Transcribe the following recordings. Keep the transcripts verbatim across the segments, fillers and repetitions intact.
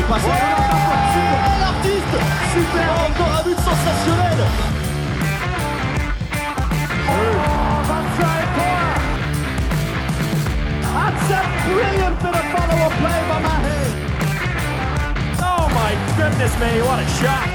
passe à super, l'artiste, super, encore un but sensationnel. vingt-cinq points. That's a brilliant bit of follow-up play by Mahe. Oh my goodness me, what a shot.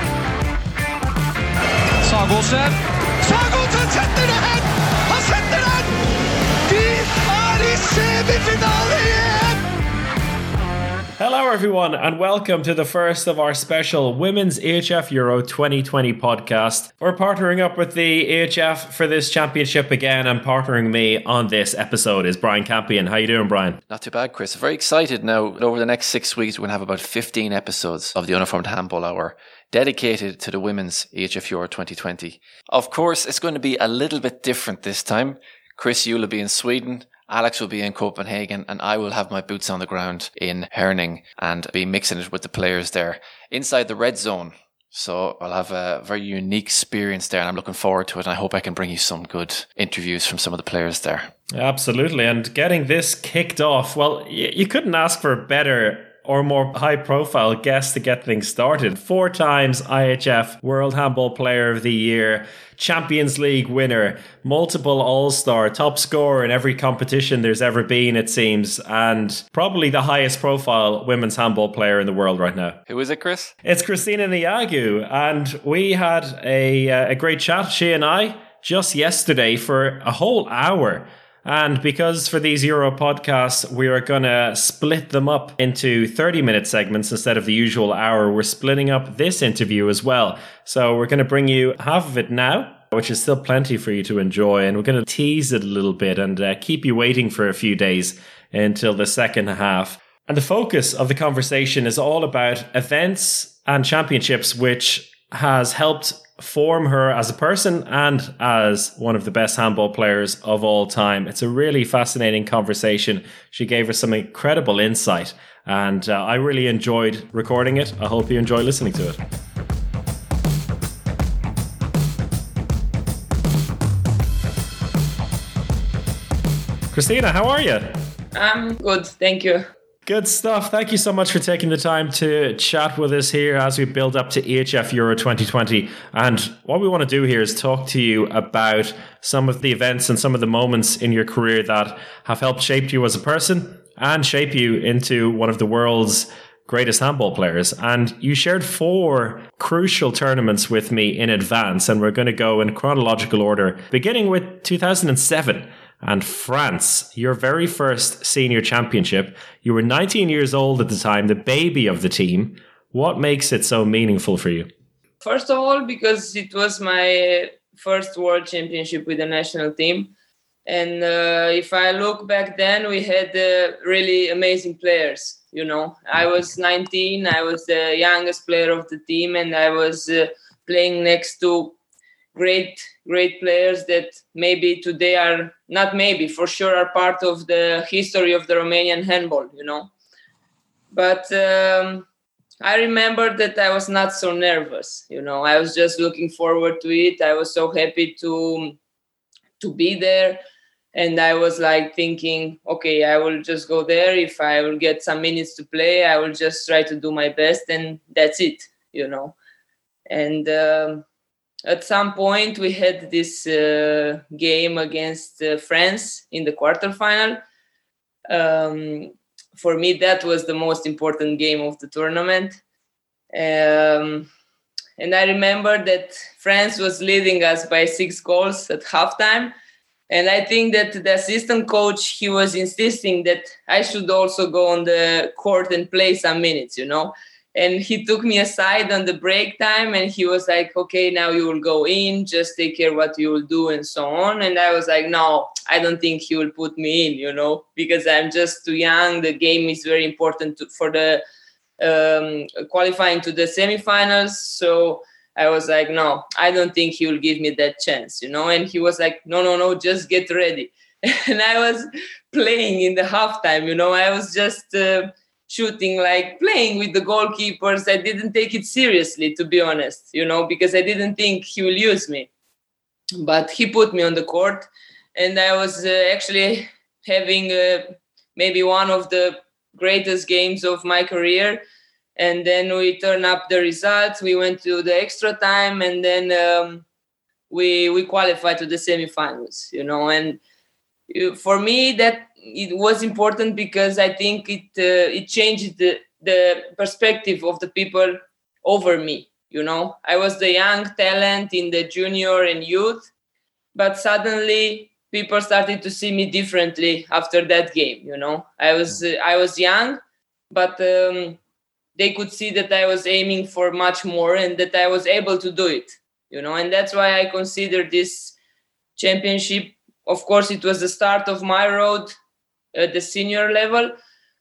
Sagosen. Sagosen setter det hen! Han setter den! De er i semifinale igjen! Hello everyone and welcome to the first of our special Women's A H F Euro twenty twenty podcast. We're partnering up with the A H F for this championship again, and partnering me on this episode is Brian Campion. How you doing, Brian? Not too bad, Chris. Very excited now. Over the next six weeks we're going to have about fifteen episodes of the Uniformed Handball Hour dedicated to the Women's A H F Euro twenty twenty. Of course, it's going to be a little bit different this time. Chris, you'll be in Sweden, Alex will be in Copenhagen, and I will have my boots on the ground in Herning and be mixing it with the players there inside the red zone. So I'll have a very unique experience there, and I'm looking forward to it. And I hope I can bring you some good interviews from some of the players there. Absolutely. And getting this kicked off, well, you couldn't ask for a better or more high-profile guest to get things started. Four times I H F World Handball Player of the Year, Champions League winner, multiple All-Star, top scorer in every competition there's ever been, it seems, and probably the highest-profile women's handball player in the world right now. Who is it, Chris? It's Kristina Niagu, and we had a, a great chat, she and I, just yesterday for a whole hour. And because for these Euro podcasts, we are going to split them up into thirty-minute segments instead of the usual hour, we're splitting up this interview as well. So we're going to bring you half of it now, which is still plenty for you to enjoy. And we're going to tease it a little bit and uh, keep you waiting for a few days until the second half. And the focus of the conversation is all about events and championships, which has helped form her as a person and as one of the best handball players of all time. It's a really fascinating conversation. She gave us some incredible insight, and uh, I really enjoyed recording it. I hope you enjoy listening to it. Kristina, how are you? I'm good, thank you. Good stuff. Thank you so much for taking the time to chat with us here as we build up to A H F Euro twenty twenty. And what we want to do here is talk to you about some of the events and some of the moments in your career that have helped shape you as a person and shape you into one of the world's greatest handball players. And you shared four crucial tournaments with me in advance, and we're going to go in chronological order, beginning with two thousand seven. And France, your very first senior championship. You were nineteen years old at the time, the baby of the team. What makes it so meaningful for you? First of all, because it was my first world championship with the national team. And uh, if I look back then, we had uh, really amazing players. You know, I was nineteen, I was the youngest player of the team, and I was uh, playing next to great, great players that maybe today are, not maybe, for sure are part of the history of the Romanian handball, you know. But um, I remember that I was not so nervous, you know. I was just looking forward to it. I was so happy to, to be there. And I was like thinking, okay, I will just go there. If I will get some minutes to play, I will just try to do my best. And that's it, you know. And um, at some point, we had this uh, game against uh, France in the quarterfinal. Um, for me, that was the most important game of the tournament. Um, and I remember that France was leading us by six goals at halftime. And I think that the assistant coach, he was insisting that I should also go on the court and play some minutes, you know. And he took me aside on the break time and he was like, okay, now you will go in, just take care what you will do and so on. And I was like, no, I don't think he will put me in, you know, because I'm just too young. The game is very important to, for the um, qualifying to the semifinals. So I was like, no, I don't think he will give me that chance, you know. And he was like, no, no, no, just get ready. And I was playing in the halftime, you know, I was just... Uh, shooting, like playing with the goalkeepers. I didn't take it seriously, to be honest, you know, because I didn't think he will use me. But he put me on the court, and I was uh, actually having uh, maybe one of the greatest games of my career. And then we turned up the results. We went to the extra time, and then um, we we qualified to the semifinals, you know. And for me, that it was important because I think it uh, it changed the, the perspective of the people over me, you know. I was the young talent in the junior and youth, but suddenly people started to see me differently after that game, you know. I was uh, I was young, but um, they could see that I was aiming for much more and that I was able to do it, you know. And that's why I consider this championship, of course, it was the start of my road at the senior level,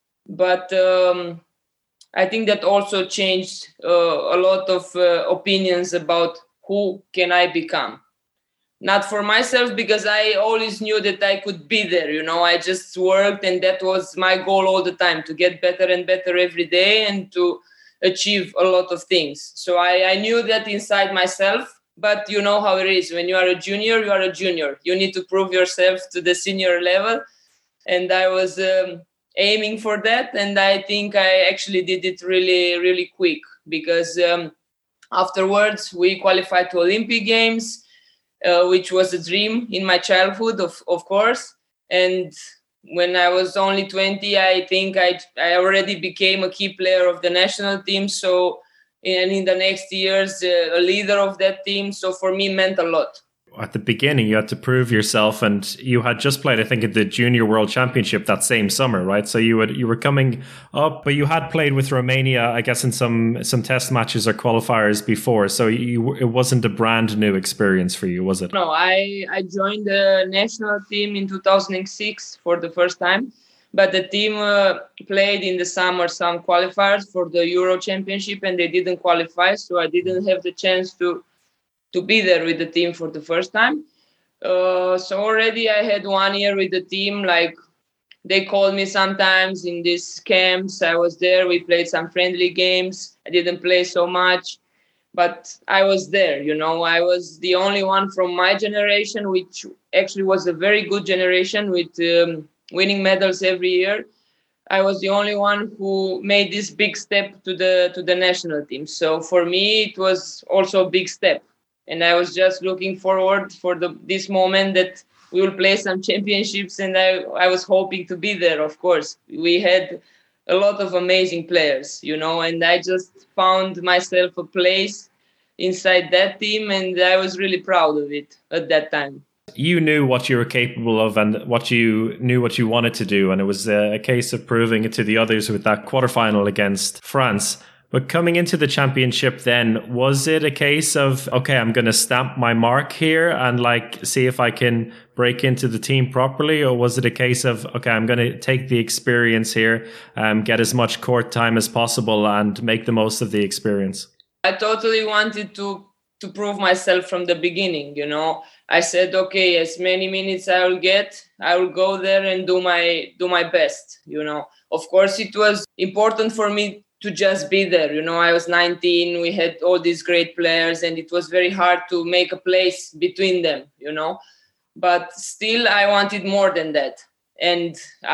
but um, I think that also changed uh, a lot of uh, opinions about who can I become. Not for myself, because I always knew that I could be there, you know. I just worked, and that was my goal all the time, to get better and better every day and to achieve a lot of things. So I, I knew that inside myself, but you know how it is. When you are a junior, you are a junior. You need to prove yourself to the senior level. And I was um, aiming for that, and I think I actually did it really, really quick, because um, afterwards we qualified to Olympic Games, Uh, which was a dream in my childhood, of, of course. And when I was only twenty, I think I, I already became a key player of the national team. So, and in the next years, uh, a leader of that team. So for me, meant a lot. At the beginning, you had to prove yourself, and you had just played, I think, at the Junior World Championship that same summer, right? So you had you were coming up, but you had played with Romania, I guess, in some some test matches or qualifiers before. So you, it wasn't a brand new experience for you, was it? No, I, I joined the national team in two thousand six for the first time, but the team uh, played in the summer some qualifiers for the Euro Championship, and they didn't qualify, so I didn't have the chance to to be there with the team for the first time. Uh, so already I had one year with the team. Like, they called me sometimes in these camps. I was there. We played some friendly games. I didn't play so much, but I was there, you know. I was the only one from my generation, which actually was a very good generation with um, winning medals every year. I was the only one who made this big step to the to the national team. So for me, it was also a big step. And I was just looking forward for the this moment that we will play some championships, and I, I was hoping to be there, of course. We had a lot of amazing players, you know, and I just found myself a place inside that team, and I was really proud of it at that time. You knew what you were capable of and what you knew what you wanted to do, and it was a, a case of proving it to the others with that quarterfinal against France. But coming into the championship then, was it a case of, okay, I'm going to stamp my mark here and like see if I can break into the team properly? Or was it a case of, okay, I'm going to take the experience here, um, get as much court time as possible and make the most of the experience? I totally wanted to, to prove myself from the beginning, you know. I said, okay, as many minutes I will get, I will go there and do my do my best, you know. Of course, it was important for me to just be there. You know, I was nineteen, we had all these great players, and it was very hard to make a place between them, you know. But still, I wanted more than that. And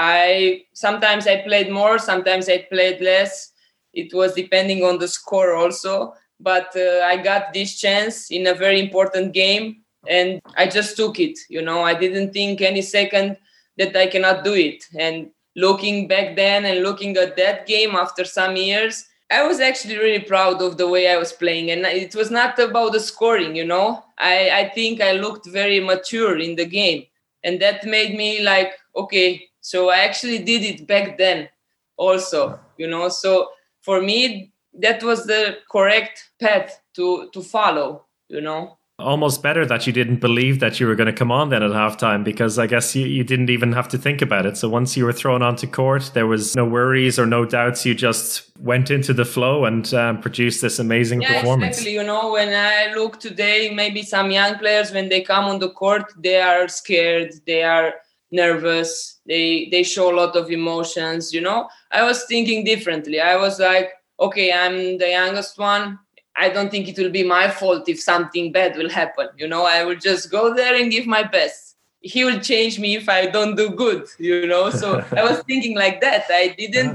I sometimes I played more, sometimes I played less. It was depending on the score also. But uh, I got this chance in a very important game, and I just took it, you know. I didn't think any second that I cannot do it. And looking back then and looking at that game after some years, I was actually really proud of the way I was playing. And it was not about the scoring, you know. I, I think I looked very mature in the game. And that made me like, okay, so I actually did it back then also, you know. So for me, that was the correct path to, to follow, you know. Almost better that you didn't believe that you were going to come on then at halftime, because I guess you, you didn't even have to think about it. So once you were thrown onto court, there was no worries or no doubts. You just went into the flow and um, produced this amazing yeah, performance. Exactly. You know, when I look today, maybe some young players, when they come on the court, they are scared, they are nervous, they they show a lot of emotions, you know. I was thinking differently. I was like, okay, I'm the youngest one. I don't think it will be my fault if something bad will happen. You know, I will just go there and give my best. He will change me if I don't do good, you know. So I was thinking like that. I didn't,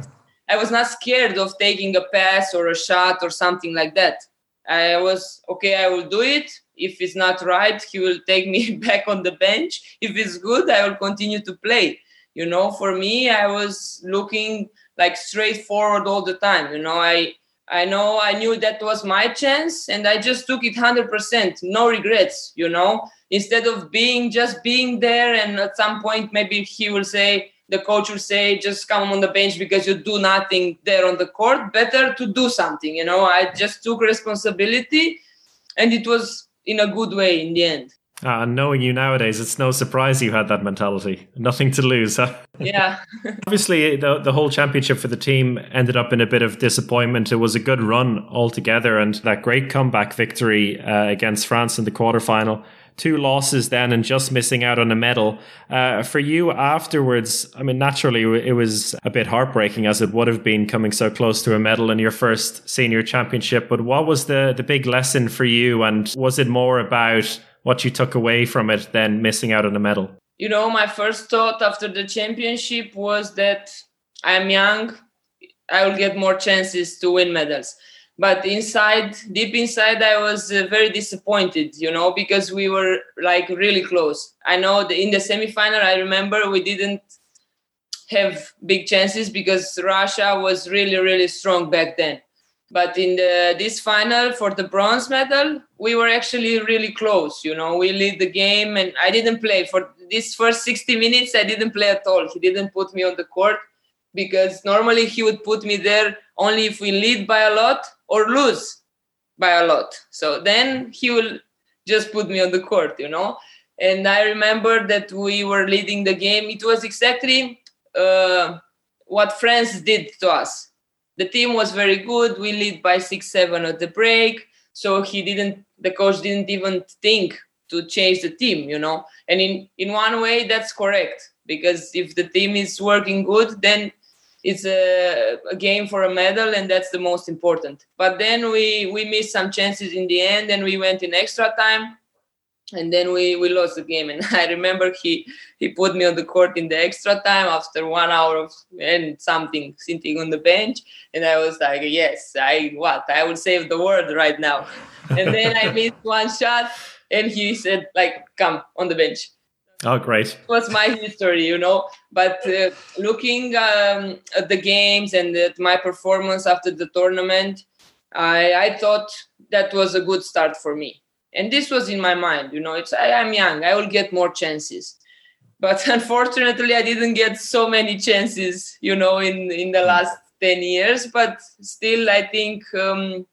I was not scared of taking a pass or a shot or something like that. I was, okay, I will do it. If it's not right, he will take me back on the bench. If it's good, I will continue to play. You know, for me, I was looking like straightforward all the time. You know, I I know I knew that was my chance and I just took it one hundred percent. No regrets, you know, instead of being just being there. And at some point, maybe he will say, the coach will say, just come on the bench because you do nothing there on the court. Better to do something, you know. I just took responsibility and it was in a good way in the end. Ah, and knowing you nowadays, it's no surprise you had that mentality. Nothing to lose, huh? Yeah. Obviously, the the whole championship for the team ended up in a bit of disappointment. It was a good run altogether, and that great comeback victory uh, against France in the quarterfinal. Two losses then and just missing out on a medal. Uh, for you afterwards, I mean, naturally, it was a bit heartbreaking as it would have been coming so close to a medal in your first senior championship. But what was the, the big lesson for you? And was it more about what you took away from it than missing out on a medal? You know, my first thought after the championship was that I'm young, I will get more chances to win medals. But inside, deep inside, I was uh, very disappointed, you know, because we were like really close. I know that in the semifinal, I remember we didn't have big chances because Russia was really, really strong back then. But in the, this final for the bronze medal, we were actually really close. You know, we lead the game and I didn't play. For this first sixty minutes, I didn't play at all. He didn't put me on the court because normally he would put me there only if we lead by a lot or lose by a lot. So then he will just put me on the court, you know. And I remember that we were leading the game. It was exactly uh, what France did to us. The team was very good. We lead by six seven at the break. So he didn't, the coach didn't even think to change the team, you know. And in, in one way, that's correct. Because if the team is working good, then it's a, a game for a medal, and that's the most important. But then we, we missed some chances in the end, and we went in extra time. And then we, we lost the game. And I remember he, he put me on the court in the extra time after one hour of and something sitting on the bench. And I was like, yes, I what? I will save the world right now. And then I missed one shot and he said, like, come on the bench. Oh, great. It was my history, you know. But uh, looking um, at the games and at my performance after the tournament, I, I thought that was a good start for me. And this was in my mind, you know, it's I am young, I will get more chances. But unfortunately, I didn't get so many chances, you know, in, in the last ten years. But still, I think um,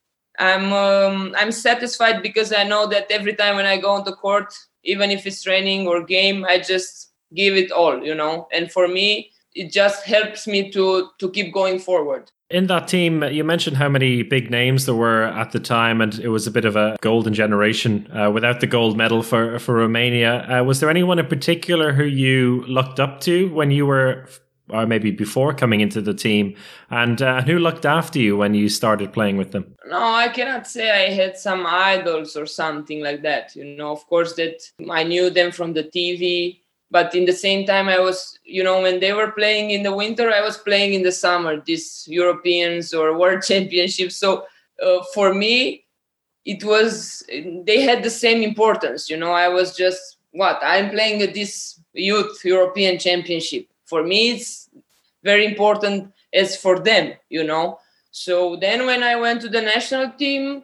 I'm um, I'm satisfied because I know that every time when I go on the court, even if it's training or game, I just give it all, you know. And for me, it just helps me to to keep going forward. In that team, you mentioned how many big names there were at the time, and it was a bit of a golden generation uh, without the gold medal for, for Romania. Uh, was there anyone in particular who you looked up to when you were, or maybe before coming into the team, and uh, who looked after you when you started playing with them? No, I cannot say I had some idols or something like that. You know, of course, that I knew them from the T V. But in the same time, I was, you know, when they were playing in the winter, I was playing in the summer, these Europeans or World Championships. So uh, for me, it was, they had the same importance. You know, I was just, what, I'm playing at this youth European Championship. For me, it's very important as for them, you know. So then when I went to the national team,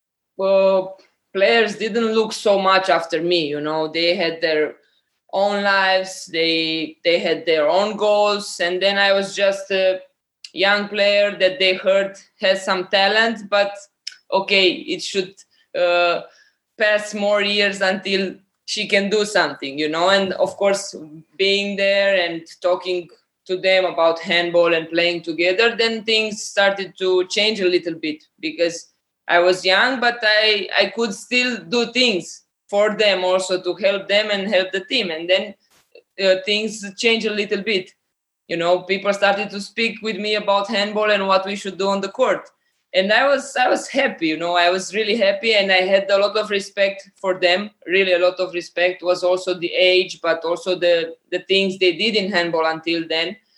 well, players didn't look so much after me, you know. They had their own lives, they they had their own goals, and then I was just a young player that they heard has some talent, but okay, it should uh, pass more years until she can do something, you know. And of course, being there and talking to them about handball and playing together, then things started to change a little bit because I was young, but I, I could still do things for them also to help them and help the team. And then uh, things changed a little bit. You know, people started to speak with me about handball and what we should do on the court. And I was I was happy, you know, I was really happy, and I had a lot of respect for them. Really a lot of respect. Was also the age, but also the, the things they did in handball until then.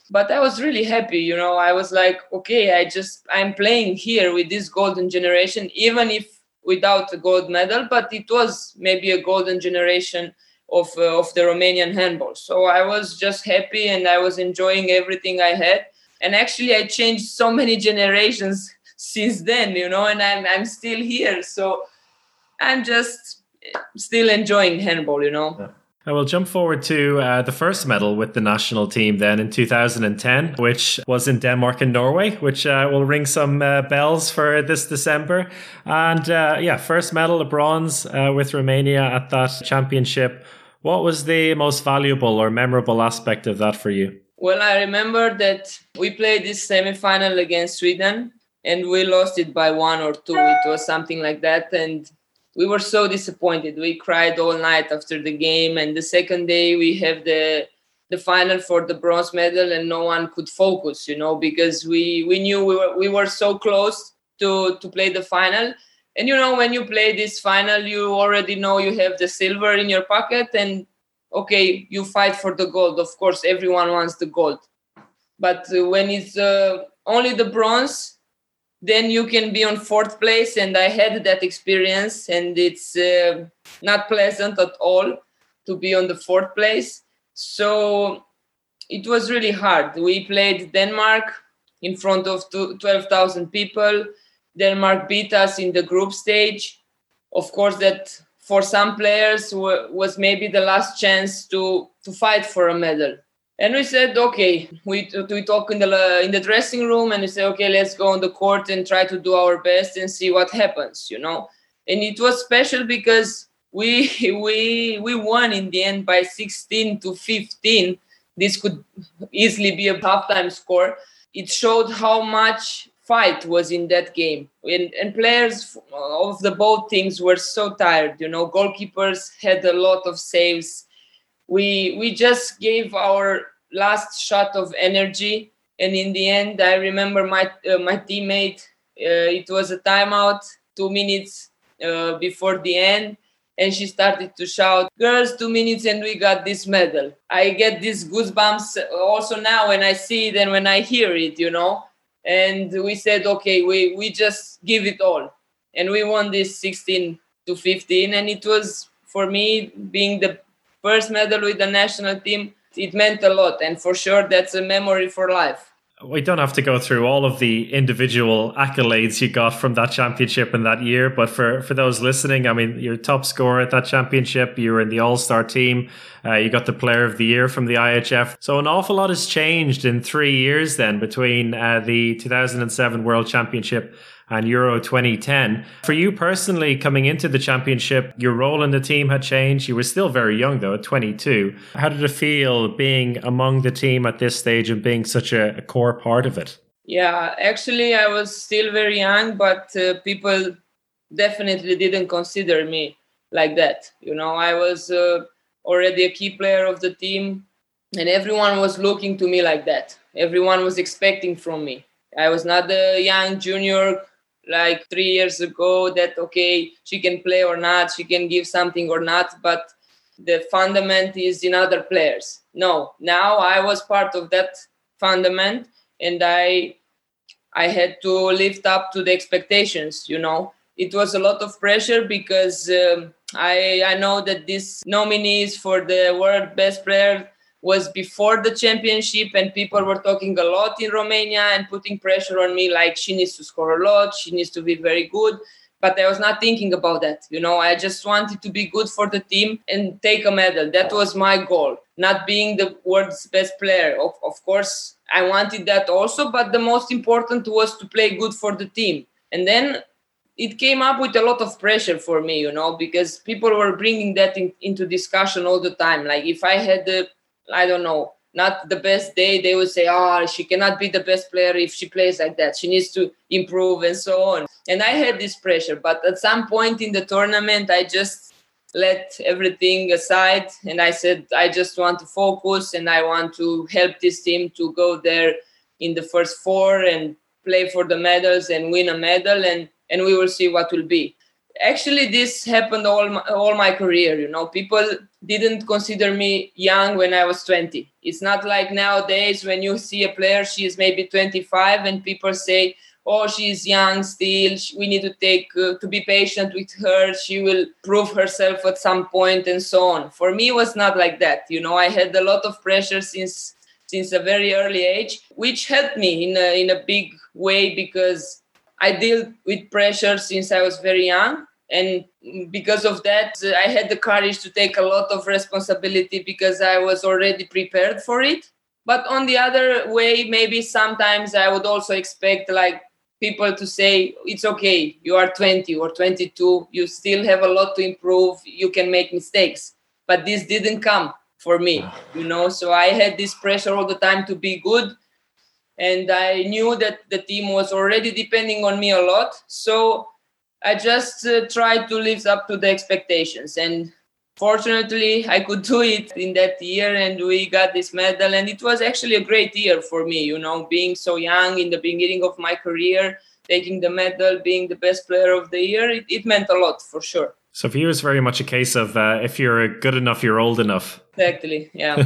But I was really happy, you know. I was like, okay, I just, I'm playing here with this golden generation, even if without a gold medal, but it was maybe a golden generation of uh, of the Romanian handball. So I was just happy and I was enjoying everything I had. And actually I changed so many generations since then, you know, and I'm I'm still here. So I'm just still enjoying handball, you know. Yeah. I will jump forward to uh, the first medal with the national team then in two thousand ten, which was in Denmark and Norway, which uh, will ring some uh, bells for this December. And uh, yeah, first medal, a bronze uh, with Romania at that championship. What was the most valuable or memorable aspect of that for you? Well, I remember that we played this semi-final against Sweden and we lost it by one or two. It was something like that. And we were so disappointed. We cried all night after the game. And the second day we have the the final for the bronze medal and no one could focus, you know, because we, we knew we were we were so close to, to play the final. And, you know, when you play this final, you already know you have the silver in your pocket and, okay, you fight for the gold. Of course, everyone wants the gold. But uh, when it's uh, only the bronze, then you can be on fourth place. And I had that experience and it's uh, not pleasant at all to be on the fourth place. So it was really hard. We played Denmark in front of twelve thousand people. Denmark beat us in the group stage. Of course, that for some players w- was maybe the last chance to, to fight for a medal. And we said, okay, we we talk in the in the dressing room and we say, okay, let's go on the court and try to do our best and see what happens, you know. And it was special because we we we won in the end by sixteen to fifteen. This could easily be a halftime score. It showed how much fight was in that game. And, and players of the both teams were so tired, you know. Goalkeepers had a lot of saves. We we just gave our last shot of energy, and in the end, I remember my uh, my teammate. Uh, it was a timeout, two minutes uh, before the end, and she started to shout, "Girls, two minutes, and we got this medal." I get these goosebumps also now when I see it and when I hear it, you know. And we said, okay, we we just give it all, and we won this sixteen to fifteen, and it was for me being the first medal with the national team, it meant a lot. And for sure, that's a memory for life. We don't have to go through all of the individual accolades you got from that championship in that year. But for, for those listening, I mean, you're top scorer at that championship. You were in the All-Star team. Uh, you got the Player of the Year from the I H F. So an awful lot has changed in three years then between uh, the two thousand seven World Championship and Euro twenty ten. For you personally, coming into the championship, your role in the team had changed. You were still very young, though, at twenty-two. How did it feel being among the team at this stage and being such a, a core part of it? Yeah, actually, I was still very young, but uh, people definitely didn't consider me like that. You know, I was uh, already a key player of the team, and everyone was looking to me like that. Everyone was expecting from me. I was not a young junior like three years ago that, okay, she can play or not, she can give something or not, but the fundament is in other players. No, now I was part of that fundament and I I had to live up to the expectations, you know. It was a lot of pressure because um, I, I know that this nominees for the world best player was before the championship and people were talking a lot in Romania and putting pressure on me like she needs to score a lot, she needs to be very good. But I was not thinking about that. You know, I just wanted to be good for the team and take a medal. That was my goal, not being the world's best player. Of, of course, I wanted that also, but the most important was to play good for the team. And then it came up with a lot of pressure for me, you know, because people were bringing that in, into discussion all the time. Like if I had the I don't know, not the best day, they would say, oh, she cannot be the best player if she plays like that. She needs to improve and so on. And I had this pressure. But at some point in the tournament, I just let everything aside. And I said, I just want to focus and I want to help this team to go there in the first four and play for the medals and win a medal. And, and we will see what will be. actually, this happened all my, all my career. You know, people didn't consider me young when I was twenty. It's not like nowadays when you see a player, she is maybe twenty-five, and people say, "Oh, she's young still. We need to take uh, to be patient with her. She will prove herself at some point," and so on. For me, it was not like that. You know, I had a lot of pressure since since a very early age, which helped me in a, in a big way because I dealt with pressure since I was very young. And because of that, I had the courage to take a lot of responsibility because I was already prepared for it. But on the other way, maybe sometimes I would also expect like people to say, it's okay, you are twenty or twenty-two, you still have a lot to improve, you can make mistakes. But this didn't come for me, you know, so I had this pressure all the time to be good. And I knew that the team was already depending on me a lot. So I just uh, tried to live up to the expectations. And fortunately, I could do it in that year and we got this medal. And it was actually a great year for me, you know, being so young in the beginning of my career, taking the medal, being the best player of the year. It, it meant a lot for sure. So for you, it's very much a case of uh, if you're good enough, you're old enough. Exactly, yeah.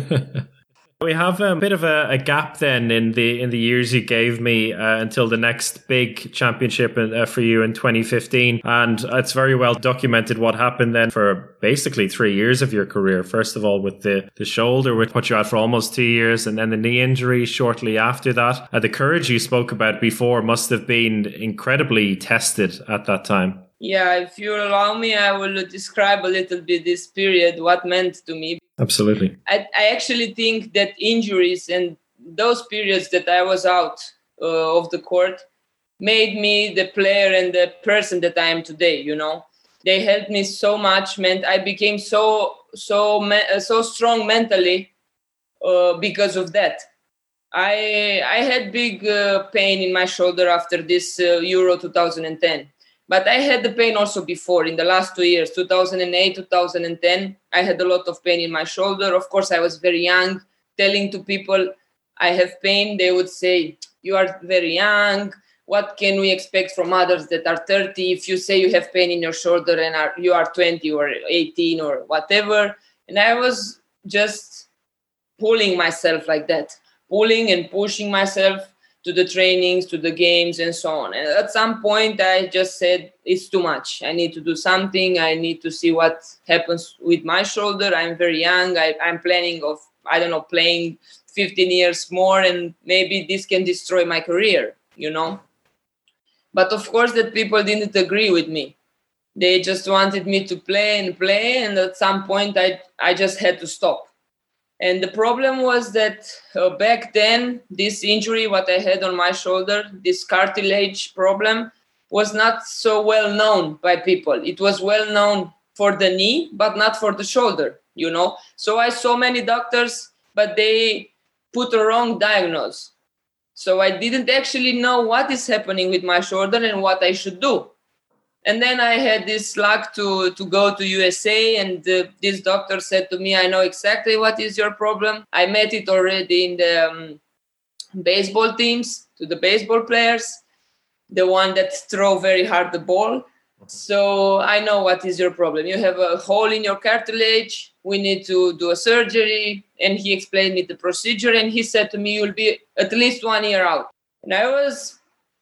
We have a bit of a, a gap then in the in the years you gave me uh, until the next big championship in, uh, for you in twenty fifteen. And it's very well documented what happened then for basically three years of your career. First of all, with the, the shoulder, which put you out for almost two years, and then the knee injury shortly after that. Uh, the courage you spoke about before must have been incredibly tested at that time. Yeah, if you allow me, I will describe a little bit this period, what meant to me. Absolutely. I, I actually think that injuries and those periods that I was out uh, of the court made me the player and the person that I am today, you know. They helped me so much, meant I became so so me- so strong mentally uh, because of that. I I had big uh, pain in my shoulder after this uh, Euro twenty ten. But I had the pain also before in the last two years, two thousand eight, two thousand ten. I had a lot of pain in my shoulder. Of course, I was very young. Telling to people I have pain, they would say, you are very young. What can we expect from others that are thirty? If you say you have pain in your shoulder and are, you are twenty or eighteen or whatever. And I was just pulling myself like that, pulling and pushing myself to the trainings, to the games, and so on. And at some point, I just said, it's too much. I need to do something. I need to see what happens with my shoulder. I'm very young. I, I'm planning of, I don't know, playing fifteen years more, and maybe this can destroy my career, you know. But of course, that people didn't agree with me. They just wanted me to play and play, and at some point, I, I just had to stop. And the problem was that uh, back then, this injury, what I had on my shoulder, this cartilage problem, was not so well known by people. It was well known for the knee, but not for the shoulder, you know. So I saw many doctors, but they put a wrong diagnosis. So I didn't actually know what is happening with my shoulder and what I should do. And then I had this luck to, to go to U S A, and uh, this doctor said to me, I know exactly what is your problem. I met it already in the um, baseball teams, to the baseball players, the one that throw very hard the ball. So I know what is your problem. You have a hole in your cartilage. We need to do a surgery. And he explained me the procedure, and he said to me, you'll be at least one year out. And I was,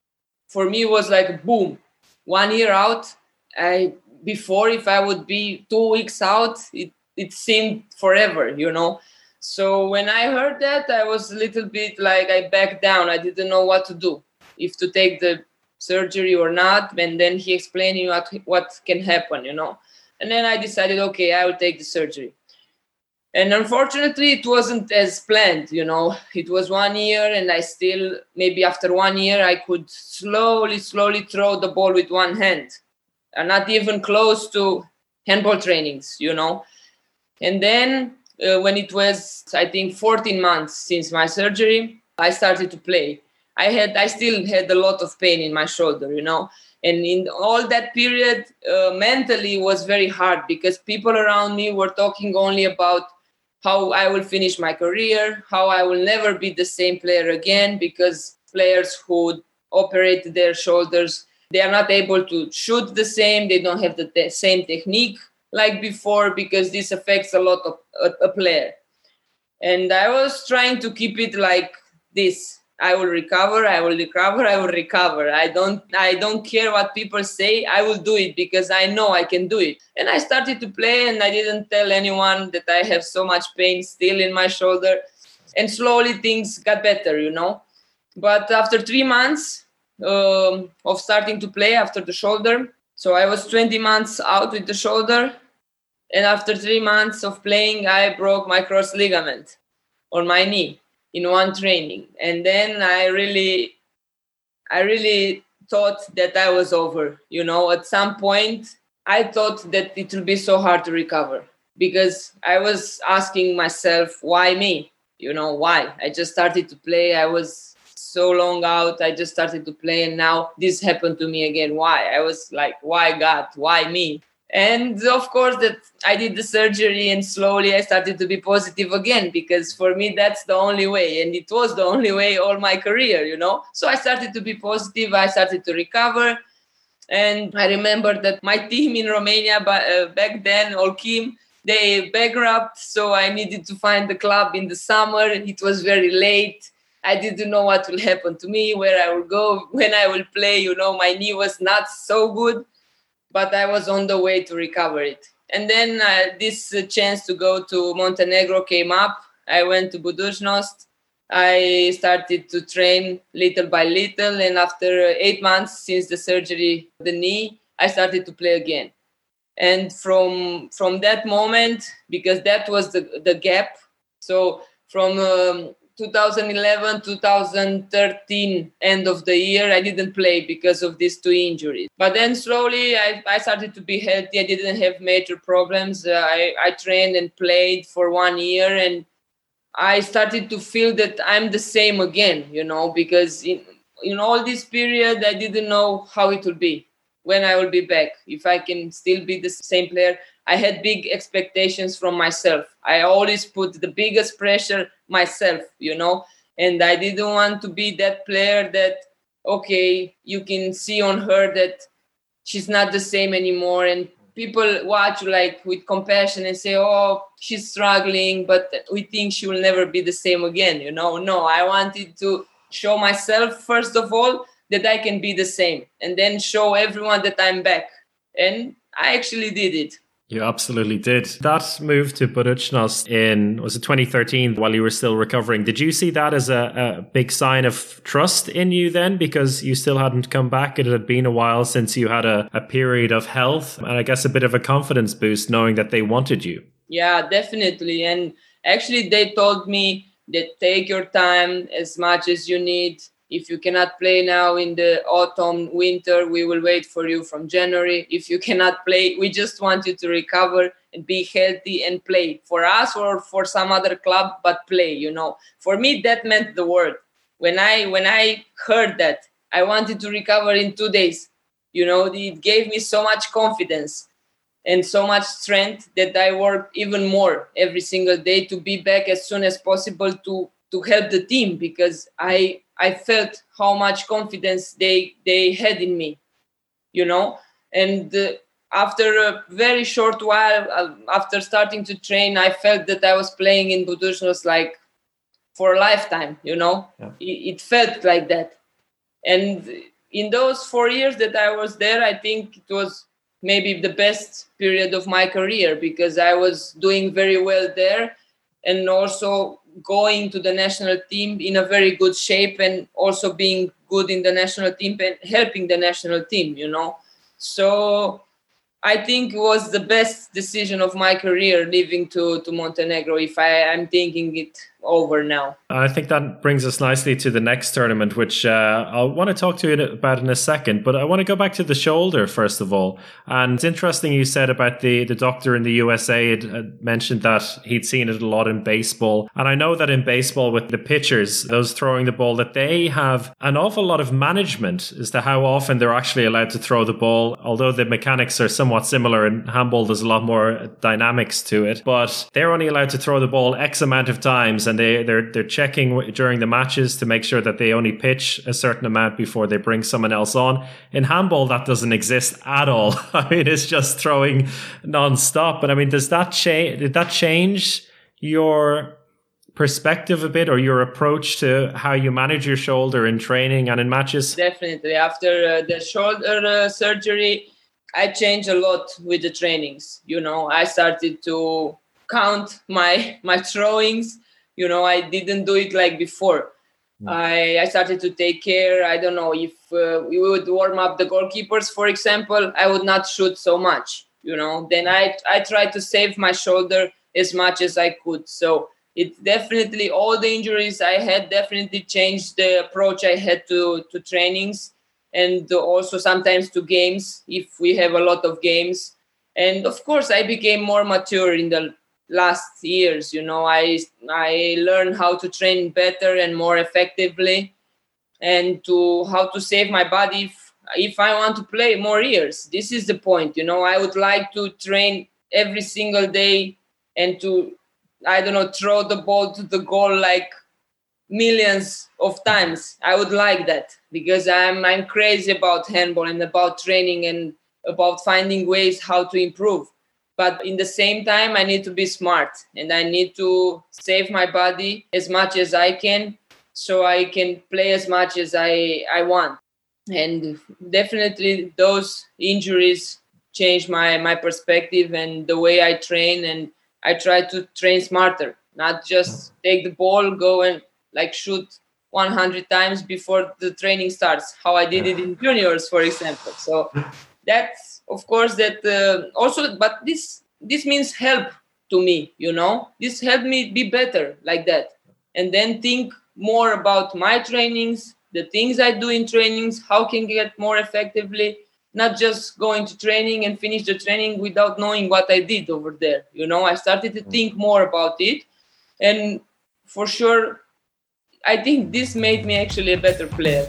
for me, it was like, boom. One year out, I before if I would be two weeks out, it, it seemed forever, you know. So when I heard that, I was a little bit like I backed down. I didn't know what to do, if to take the surgery or not. And then he explained me what, what can happen, you know. And then I decided, okay, I will take the surgery. And unfortunately, it wasn't as planned, you know. It was one year, and I still, maybe after one year, I could slowly, slowly throw the ball with one hand. And not even close to handball trainings, you know. And then uh, when it was, I think, fourteen months since my surgery, I started to play. I had, I still had a lot of pain in my shoulder, you know. And in all that period, uh, mentally, it was very hard because people around me were talking only about how I will finish my career, how I will never be the same player again, because players who operate their shoulders They are not able to shoot the same. They don't have the te- same technique like before, because this affects a lot of a, a player. And I was trying to keep it like this. I will recover, I will recover, I will recover. I don't I don't care what people say. I will do it because I know I can do it. And I started to play, and I didn't tell anyone that I have so much pain still in my shoulder. And slowly things got better, you know. But after three months um, of starting to play after the shoulder, so I was twenty months out with the shoulder. And after three months of playing, I broke my cross ligament on my knee in one training. And then I really, I really thought that I was over. You know, at some point, I thought that it will be so hard to recover, because I was asking myself, why me? You know, why? I just started to play. I was so long out. I just started to play, and now this happened to me again. Why? I was like, why God? Why me? And of course that I did the surgery, and slowly I started to be positive again, because for me, that's the only way. And it was the only way all my career, you know. So I started to be positive. I started to recover. And I remember that my team in Romania uh, back then, Olchim, they bankrupt. So I needed to find the club in the summer. It was very late. I didn't know what will happen to me, where I will go, when I will play. You know, my knee was not so good, but I was on the way to recover it. And then uh, this uh, chance to go to Montenegro came up. I went to Budućnost. I started to train little by little. And after eight months since the surgery, the knee, I started to play again. And from from that moment, because that was the, the gap. So from um, two thousand eleven, two thousand thirteen, end of the year, I didn't play because of these two injuries. But then slowly I, I started to be healthy. I didn't have major problems. Uh, I, I trained and played for one year, and I started to feel that I'm the same again, you know, because in, in all this period, I didn't know how it will be, when I will be back, if I can still be the same player. I had big expectations from myself. I always put the biggest pressure myself, you know, and I didn't want to be that player that, okay, you can see on her that she's not the same anymore. And people watch like with compassion and say, oh, she's struggling, but we think she will never be the same again. You know, no, I wanted to show myself, first of all, that I can be the same, and then show everyone that I'm back. And I actually did it. You absolutely did. That move to Budućnost in, was it twenty thirteen, while you were still recovering? Did you see that as a, a big sign of trust in you then? Because you still hadn't come back. It had been a while since you had a, a period of health, and I guess a bit of a confidence boost knowing that they wanted you. Yeah, definitely. And actually they told me that take your time as much as you need. If you cannot play now in the autumn, winter, we will wait for you from January. If you cannot play, we just want you to recover and be healthy and play for us or for some other club, but play, you know. For me, that meant the world. When I when I heard that, I wanted to recover in two days. You know, it gave me so much confidence and so much strength that I worked even more every single day to be back as soon as possible to, to help the team, because I... I felt how much confidence they they had in me, you know. And uh, after a very short while, uh, after starting to train, I felt that I was playing in Budućnost like for a lifetime, you know. Yeah. It, it felt like that. And in those four years that I was there, I think it was maybe the best period of my career, because I was doing very well there, and also going to the national team in a very good shape, and also being good in the national team and helping the national team, you know. So I think it was the best decision of my career leaving to, to Montenegro, if I am thinking it over now. I think that brings us nicely to the next tournament, which uh, I want to talk to you about in a second. But I want to go back to the shoulder, first of all. And it's interesting you said about the, the doctor in the U S A had, had mentioned that he'd seen it a lot in baseball. And I know that in baseball with the pitchers, those throwing the ball, that they have an awful lot of management as to how often they're actually allowed to throw the ball. Although the mechanics are somewhat similar, in handball there's a lot more dynamics to it. But they're only allowed to throw the ball X amount of times. and they, they're they're checking during the matches to make sure that they only pitch a certain amount before they bring someone else on. In handball, that doesn't exist at all. I mean, it's just throwing non-stop. But I mean, does that change? Did that change your perspective a bit, or your approach to how you manage your shoulder in training and in matches? Definitely. After uh, the shoulder uh, surgery, I changed a lot with the trainings. You know, I started to count my my throwings. You know, I didn't do it like before. Mm. I, I started to take care. I don't know, if uh, we would warm up the goalkeepers, for example, I would not shoot so much. You know, then I I tried to save my shoulder as much as I could. So it definitely, all the injuries I had definitely changed the approach I had to, to trainings, and also sometimes to games if we have a lot of games. And of course, I became more mature in the last years. You know, I I learned how to train better and more effectively, and to how to save my body if, if I want to play more years. This is the point. You know, I would like to train every single day and to, I don't know, throw the ball to the goal like millions of times. I would like that, because I'm I'm crazy about handball and about training and about finding ways how to improve. But in the same time, I need to be smart, and I need to save my body as much as I can, so I can play as much as I, I want. And definitely those injuries changed my, my perspective and the way I train, and I try to train smarter, not just take the ball, go and like shoot one hundred times before the training starts, how I did it in juniors, for example. So that's, of course, that uh, also, but this this means help to me, you know. This helped me be better like that. And then think more about my trainings, the things I do in trainings, how can I get more effectively, not just going to training and finish the training without knowing what I did over there. You know, I started to think more about it. And for sure, I think this made me actually a better player.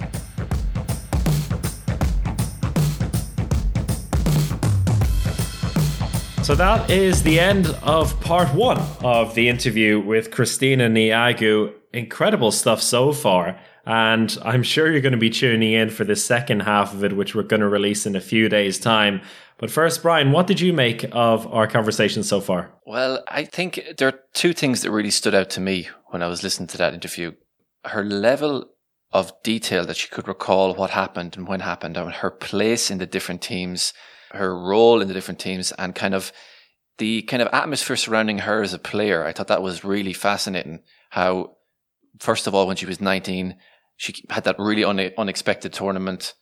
So that is the end of part one of the interview with Kristina Niagu. Incredible stuff so far. And I'm sure you're going to be tuning in for the second half of it, which we're going to release in a few days' time. But first, Brian, what did you make of our conversation so far? Well, I think there are two things that really stood out to me when I was listening to that interview. Her level of detail that she could recall what happened and when happened, and her place in the different teams, her role in the different teams, and kind of the kind of atmosphere surrounding her as a player. I thought that was really fascinating. How, first of all, when she was nineteen, she had that really une- unexpected tournament.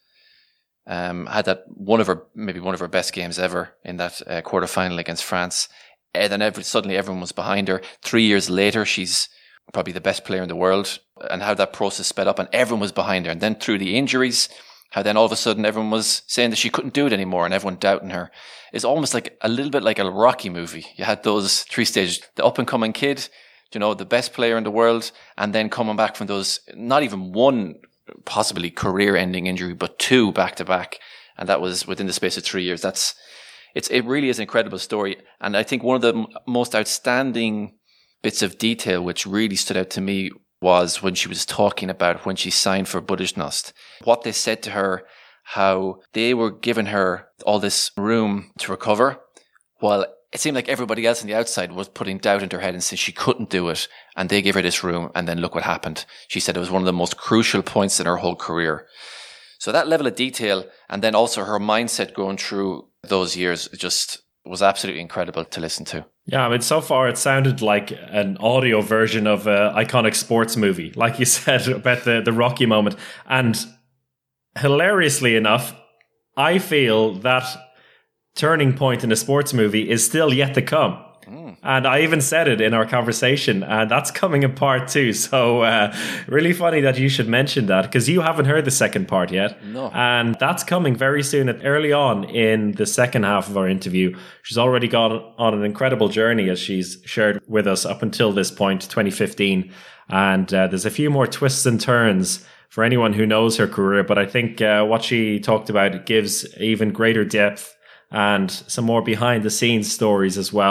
Um, had that one of her, maybe one of her best games ever in that uh, quarterfinal against France. And then every, suddenly everyone was behind her. Three years later, she's probably the best player in the world, and how that process sped up and everyone was behind her. And then through the injuries, how then all of a sudden everyone was saying that she couldn't do it anymore and everyone doubting her. It's almost like a little bit like a Rocky movie. You had those three stages, the up and coming kid, you know, the best player in the world, and then coming back from those, not even one possibly career ending injury, but two back to back. And that was within the space of three years. That's, it's, it really is an incredible story. And I think one of the m- most outstanding bits of detail which really stood out to me was when she was talking about when she signed for Budućnost. What they said to her, how they were giving her all this room to recover, while it seemed like everybody else on the outside was putting doubt into her head and saying she couldn't do it. And they gave her this room, and then look what happened. She said it was one of the most crucial points in her whole career. So that level of detail, and then also her mindset going through those years, just was absolutely incredible to listen to. Yeah, I mean, so far it sounded like an audio version of an iconic sports movie, like you said about the, the Rocky moment. And hilariously enough, I feel that turning point in a sports movie is still yet to come. Mm. And I even said it in our conversation, and that's coming in part two. So uh, really funny that you should mention that, because you haven't heard the second part yet. No. And that's coming very soon, early on in the second half of our interview. She's already gone on an incredible journey, as she's shared with us up until this point, twenty fifteen. And uh, there's a few more twists and turns for anyone who knows her career. But I think uh, what she talked about gives even greater depth and some more behind the scenes stories as well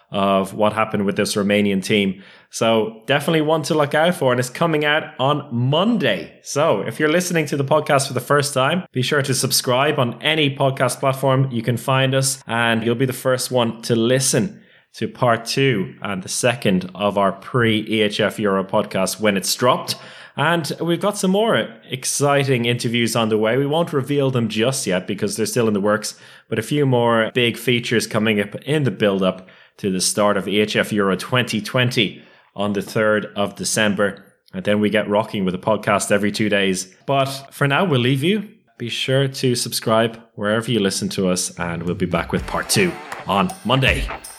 of what happened with this Romanian team. So definitely one to look out for, and it's coming out on Monday. So if you're listening to the podcast for the first time, be sure to subscribe on any podcast platform you can find us, and you'll be the first one to listen to part two and the second of our pre-E H F Euro podcast when it's dropped. And we've got some more exciting interviews on the way. We won't reveal them just yet because they're still in the works, but a few more big features coming up in the build-up to the start of E H F Euro twenty twenty on the third of December. And then we get rocking with a podcast every two days. But for now, we'll leave you. Be sure to subscribe wherever you listen to us, and we'll be back with part two on Monday.